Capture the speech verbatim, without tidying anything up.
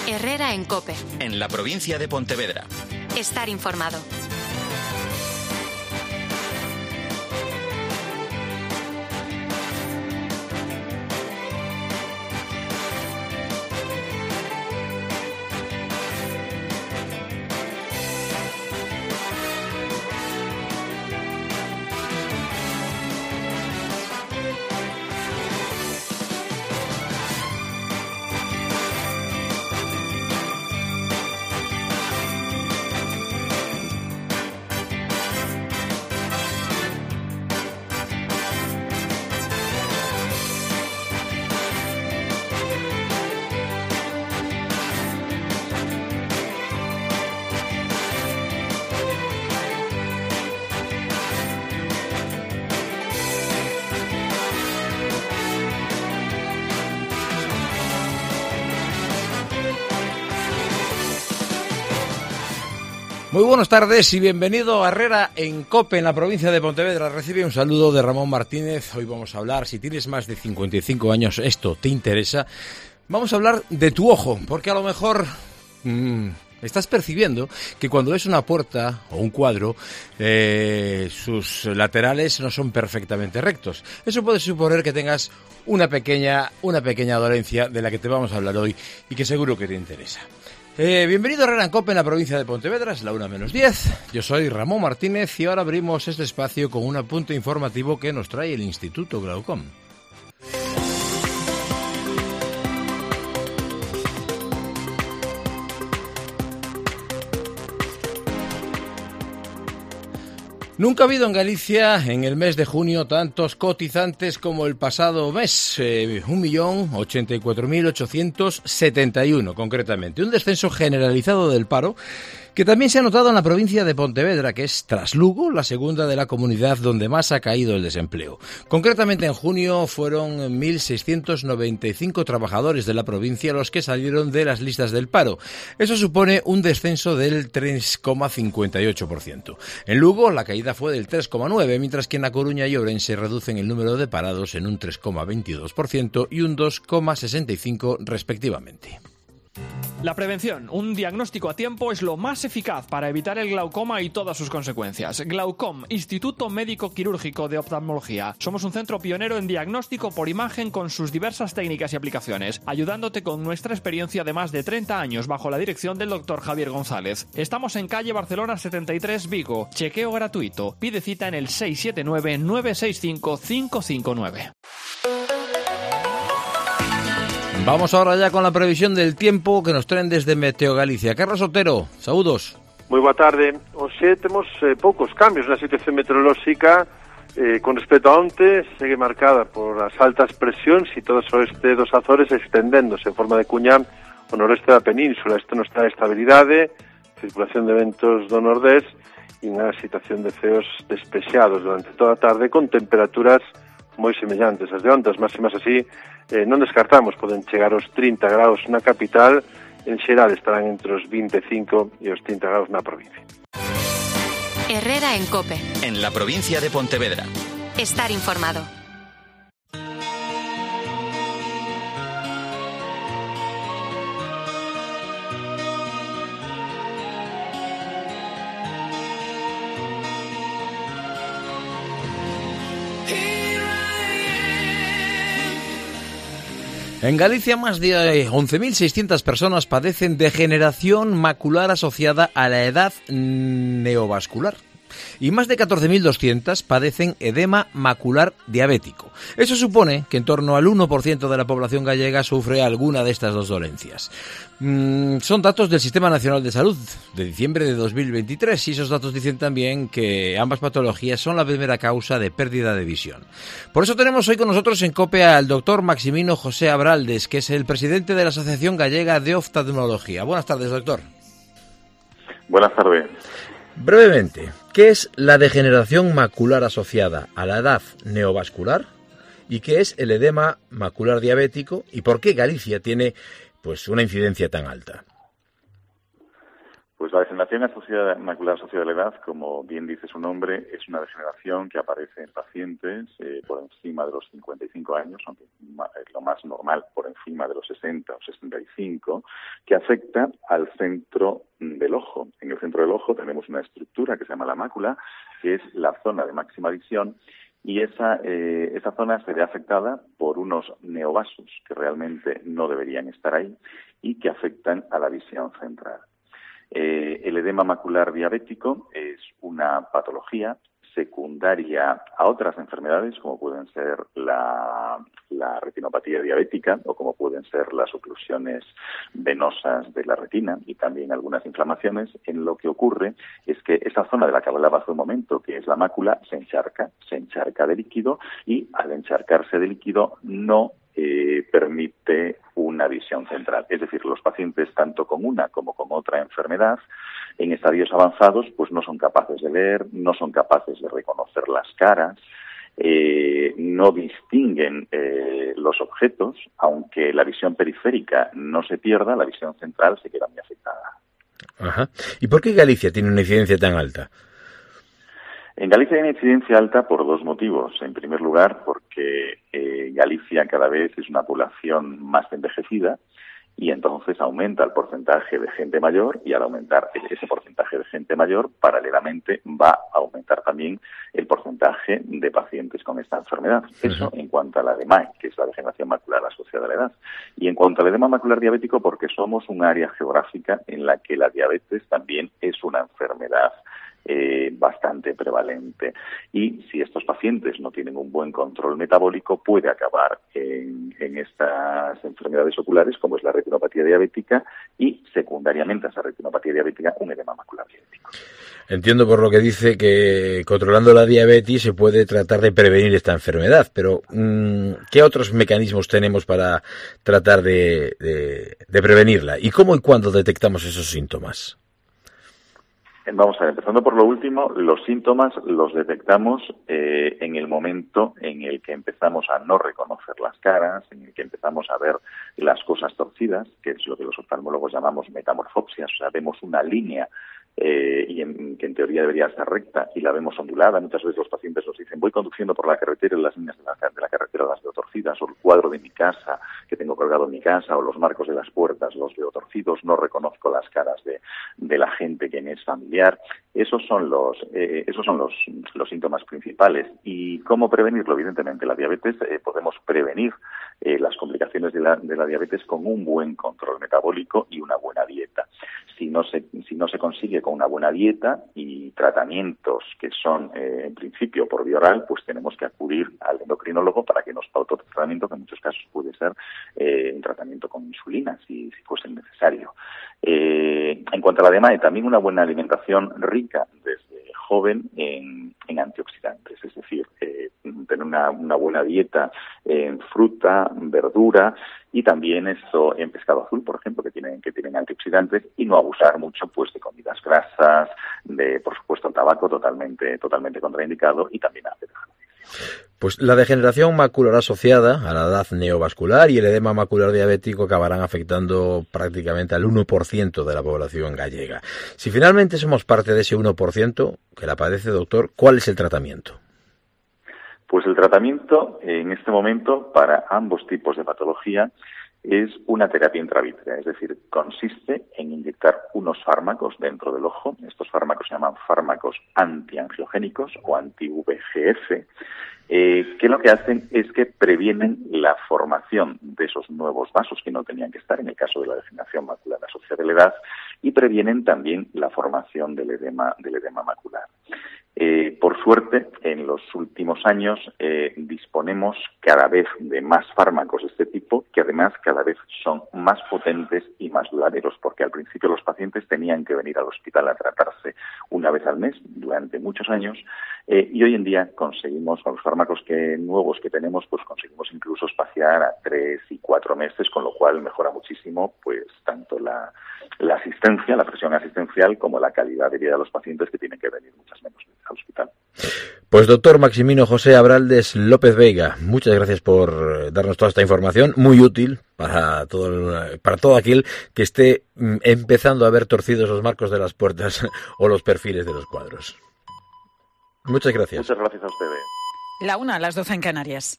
Herrera en COPE. En la provincia de Pontevedra. Estar informado. Muy buenas tardes y bienvenido a Herrera en COPE, en la provincia de Pontevedra. Recibe un saludo de Ramón Martínez. Hoy vamos a hablar, si tienes más de cincuenta y cinco años, esto te interesa. Vamos a hablar de tu ojo, porque a lo mejor mmm, estás percibiendo que cuando ves una puerta o un cuadro, eh, sus laterales no son perfectamente rectos. Eso puede suponer que tengas una pequeña, una pequeña dolencia de la que te vamos a hablar hoy y que seguro que te interesa. Eh, bienvenido a Herrera en COPE en la provincia de Pontevedra, es la una menos diez. Yo soy Ramón Martínez y ahora abrimos este espacio con un apunte informativo que nos trae el Instituto Glaucom. Nunca ha habido en Galicia, en el mes de junio, tantos cotizantes como el pasado mes, eh, un millón ochenta y cuatro mil ochocientos setenta y uno concretamente. Un descenso generalizado del paro que también se ha notado en la provincia de Pontevedra, que es, tras Lugo, la segunda de la comunidad donde más ha caído el desempleo. Concretamente en junio fueron mil seiscientos noventa y cinco trabajadores de la provincia los que salieron de las listas del paro. Eso supone un descenso del tres coma cincuenta y ocho por ciento. En Lugo la caída fue del tres coma nueve por ciento, mientras que en A Coruña y Ourense reducen el número de parados en un tres coma veintidós por ciento y un dos coma sesenta y cinco por ciento respectivamente. La prevención, un diagnóstico a tiempo, es lo más eficaz para evitar el glaucoma y todas sus consecuencias. Glaucom, Instituto Médico Quirúrgico de Oftalmología. Somos un centro pionero en diagnóstico por imagen con sus diversas técnicas y aplicaciones, ayudándote con nuestra experiencia de más de treinta años bajo la dirección del doctor Javier González. Estamos en calle Barcelona setenta y tres, Vigo. Chequeo gratuito. Pide cita en el seis siete nueve, nueve seis cinco, cinco cinco nueve. Vamos ahora ya con la previsión del tiempo que nos traen desde Meteo Galicia. Carlos Otero, saúdos. Moi boa tarde. Hoxe temos eh, poucos cambios na situación meteorolóxica eh, con respecto a onte. Segue marcada por as altas presións e todo o oeste dos Azores extendéndose en forma de cuña ao noroeste da península. Isto nos trae estabilidade, circulación de ventos do nordés e unha situación de ceos despexados durante toda a tarde con temperaturas moi semellantes as de onte. As máximas así eh, non descartamos, poden chegar aos trinta graus na capital, en xeral estarán entre os vinte e cinco e os trinta graus na provincia. Herrera en COPE. En la provincia de Pontevedra. Estar informado. En Galicia, más de once mil seiscientas personas padecen degeneración macular asociada a la edad neovascular. Y más de catorce mil doscientas padecen edema macular diabético. Eso supone que en torno al uno por ciento de la población gallega sufre alguna de estas dos dolencias. Mm, son datos del Sistema Nacional de Salud de diciembre de dos mil veintitrés y esos datos dicen también que ambas patologías son la primera causa de pérdida de visión. Por eso tenemos hoy con nosotros en COPE al doctor Maximino José Abraldes, que es el presidente de la Asociación Gallega de Oftalmología. Buenas tardes, doctor. Buenas tardes. Brevemente, ¿qué es la degeneración macular asociada a la edad neovascular? ¿Y qué es el edema macular diabético? ¿Y por qué Galicia tiene pues una incidencia tan alta? Pues la degeneración asociada, macular asociada a la edad, como bien dice su nombre, es una degeneración que aparece en pacientes eh, por encima de los cincuenta y cinco años, aunque es lo más normal por encima de los sesenta o sesenta y cinco, que afecta al centro del ojo. En el centro del ojo tenemos una estructura que se llama la mácula, que es la zona de máxima visión, y esa, eh, esa zona se ve afectada por unos neovasos que realmente no deberían estar ahí y que afectan a la visión central. Eh, el edema macular diabético es una patología secundaria a otras enfermedades como pueden ser la, la retinopatía diabética o como pueden ser las oclusiones venosas de la retina y también algunas inflamaciones. En lo que ocurre es que esa zona de la que hablaba hace un momento, que es la mácula, se encharca, se encharca de líquido y al encharcarse de líquido no Eh, permite una visión central. Es decir, los pacientes, tanto con una como con otra enfermedad, en estadios avanzados, pues no son capaces de leer, no son capaces de reconocer las caras, eh, no distinguen eh, los objetos, aunque la visión periférica no se pierda, la visión central se queda muy afectada. Ajá. ¿Y por qué Galicia tiene una incidencia tan alta? En Galicia hay una incidencia alta por dos motivos. En primer lugar, porque eh, Galicia cada vez es una población más envejecida y entonces aumenta el porcentaje de gente mayor y al aumentar ese porcentaje de gente mayor, paralelamente va a aumentar también el porcentaje de pacientes con esta enfermedad. Eso en cuanto a la D M A E, que es la degeneración macular asociada a la edad. Y en cuanto al edema macular diabético, porque somos un área geográfica en la que la diabetes también es una enfermedad Eh, bastante prevalente. Y si estos pacientes no tienen un buen control metabólico, puede acabar en, en estas enfermedades oculares, como es la retinopatía diabética, y secundariamente a esa retinopatía diabética, un edema macular diabético. Entiendo por lo que dice que controlando la diabetes se puede tratar de prevenir esta enfermedad, pero ¿qué otros mecanismos tenemos para tratar de, de, de prevenirla? ¿Y cómo y cuándo detectamos esos síntomas? Vamos a ver, empezando por lo último, los síntomas los detectamos eh, en el momento en el que empezamos a no reconocer las caras, en el que empezamos a ver las cosas torcidas, que es lo que los oftalmólogos llamamos metamorfopsias, o sea, vemos una línea eh, y en, que en teoría debería ser recta y la vemos ondulada. Muchas veces los pacientes nos dicen, voy conduciendo por la carretera y las líneas de la, de la carretera las veo torcidas, o el cuadro de mi casa que tengo colgado en mi casa, o los marcos de las puertas los veo torcidos, no reconozco las caras de, de la gente que me es familiar. Esos son los eh, esos son los, los síntomas principales. ¿Y cómo prevenirlo? Evidentemente, la diabetes eh, podemos prevenir eh, las complicaciones de la, de la diabetes con un buen control metabólico y una buena dieta. Si no se, si no se consigue con una buena dieta y tratamientos que son, eh, en principio, por vía oral, pues tenemos que acudir al endocrinólogo para que nos paute otro tratamiento, que en muchos casos puede ser eh, un tratamiento con insulina, si, si fuese necesario. Eh, en cuanto a la D M A E, también una buena alimentación rica desde joven en, en antioxidantes, es decir, eh, tener una, una buena dieta en fruta, verdura y también esto en pescado azul, por ejemplo, que tienen que tienen antioxidantes, y no abusar mucho pues de comidas grasas, de por supuesto el tabaco totalmente totalmente contraindicado, y también hacer ejercicio. Pues la degeneración macular asociada a la edad neovascular y el edema macular diabético acabarán afectando prácticamente al uno por ciento de la población gallega. Si finalmente somos parte de ese uno por ciento que la padece, doctor, ¿cuál es el tratamiento? Pues el tratamiento en este momento para ambos tipos de patología es una terapia intravítrea, es decir, consiste en inyectar unos fármacos dentro del ojo. Estos fármacos se llaman fármacos antiangiogénicos o anti-V G F, eh, que lo que hacen es que previenen la formación de esos nuevos vasos que no tenían que estar, en el caso de la degeneración macular asociada a la edad, y previenen también la formación del edema, del edema macular. Eh, por suerte, en los últimos años eh, disponemos cada vez de más fármacos de este tipo, que además cada vez son más potentes y más duraderos, porque al principio los pacientes tenían que venir al hospital a tratarse una vez al mes durante muchos años, eh, y hoy en día conseguimos, con los fármacos que nuevos que tenemos, pues conseguimos incluso espaciar a tres y cuatro meses, con lo cual mejora muchísimo pues tanto la, la asistencia, la presión asistencial, como la calidad de vida de los pacientes, que tienen que venir muchas menos veces al hospital. Pues doctor Maximino José Abraldes López Veiga, muchas gracias por por darnos toda esta información, muy útil para todo, para todo aquel que esté empezando a ver torcidos los marcos de las puertas o los perfiles de los cuadros. Muchas gracias. Muchas gracias a ustedes. La una, a las doce en Canarias.